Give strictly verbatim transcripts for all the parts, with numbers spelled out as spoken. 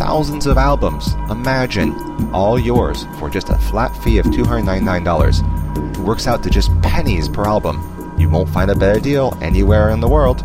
thousands of albums. Imagine, all yours for just a flat fee of two hundred ninety-nine dollars. It works out to just pennies per album. You won't find a better deal anywhere in the world.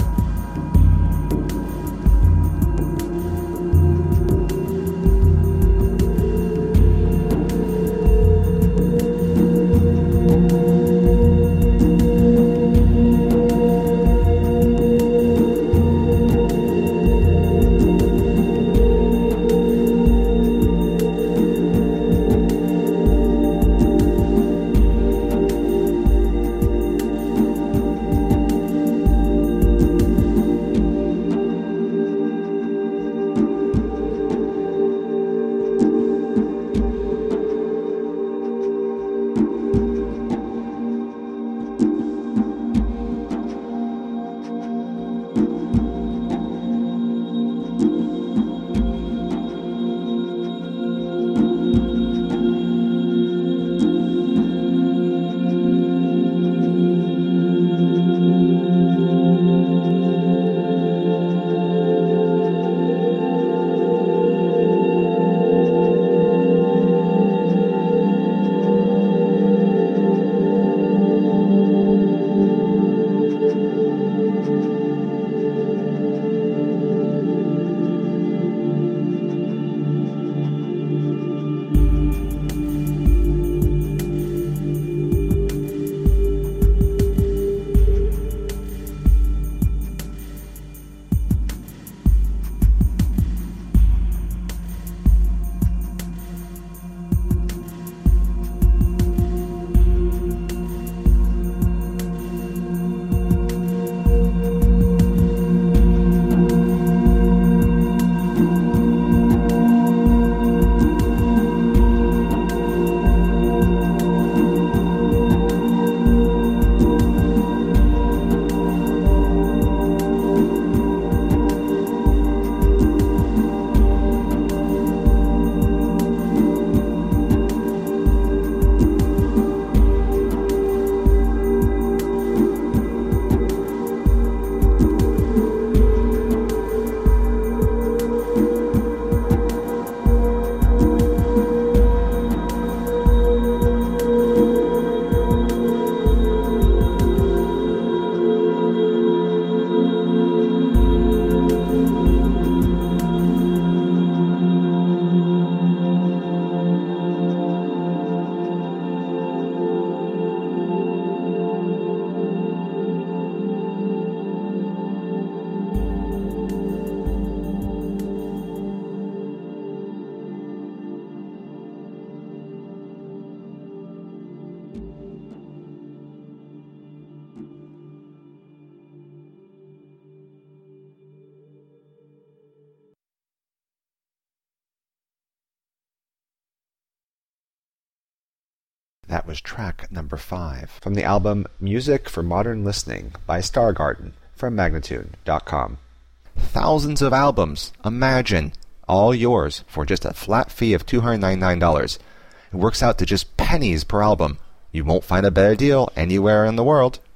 That was track number five from the album Music for Modern Listening by Stargarden from Magnatune dot com. Thousands of albums. Imagine, all yours for just a flat fee of two hundred ninety-nine dollars. It works out to just pennies per album. You won't find a better deal anywhere in the world.